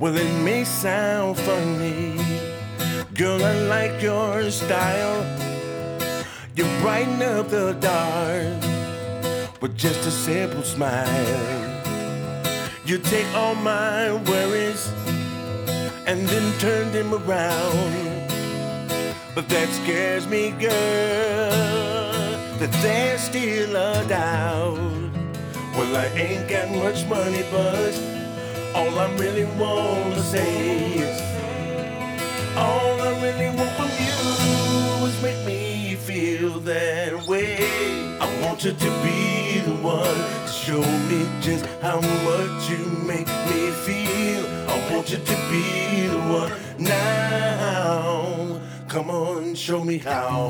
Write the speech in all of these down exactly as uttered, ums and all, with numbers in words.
Well, it may sound funny, girl, I like your style. You brighten up the dark with just a simple smile. You take all my worries and then turn them around. But that scares me, girl, that there's still a doubt. Well, I ain't got much money, but all I really want to say is, all I really want from you is make me feel that way. I want you to be the one to show me just how much you make me feel. I want you to be the one now. Come on, show me how.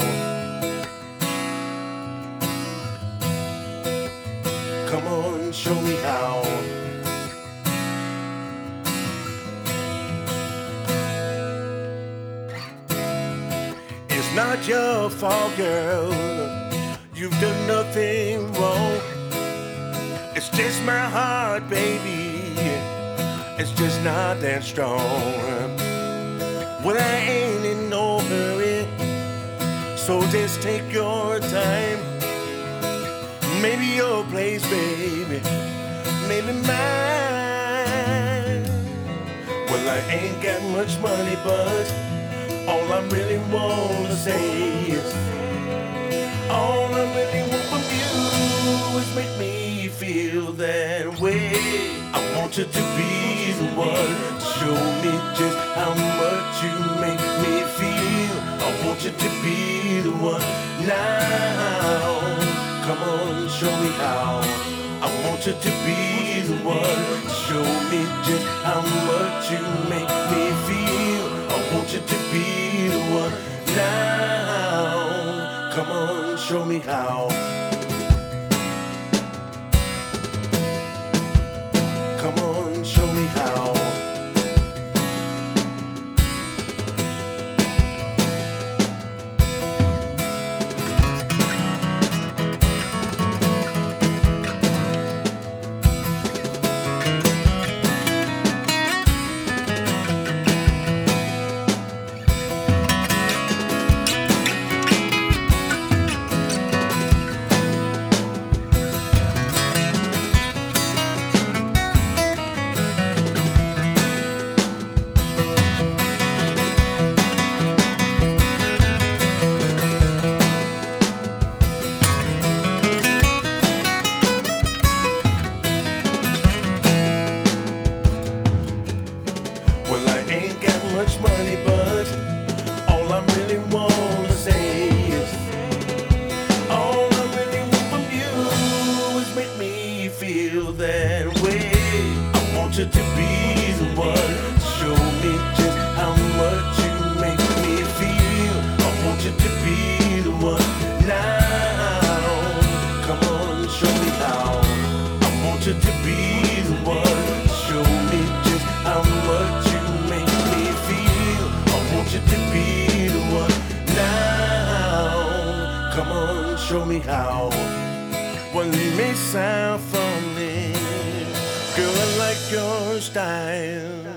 Come on, show me how. It's not your fault, girl. You've done nothing wrong. It's just my heart, baby. It's just not that strong. Well, I ain't in no hurry, so just take your time. Maybe your place, baby, maybe mine. Well, I ain't got much money, but all I really want to say is, all I really want from you is make me feel that way. I want you to be the one to show me just how much you make me feel. I want you to be the one now. Come on, show me how. I want you to be the one to show me just how much you make me feel. I want you to be the one now. Come on, show me how. Come on, show me how. Well, I ain't got much money, but all I really want to say is, all I really want from you is make me feel that way. I want you to be the one to show me just how much you make me feel. I want you to be the one now. Come on, show me how. I want you to be the one to show me just how much you make me feel. I want you to be the one now. Come on, show me how. Well, it may sound funny, girl, I like your style.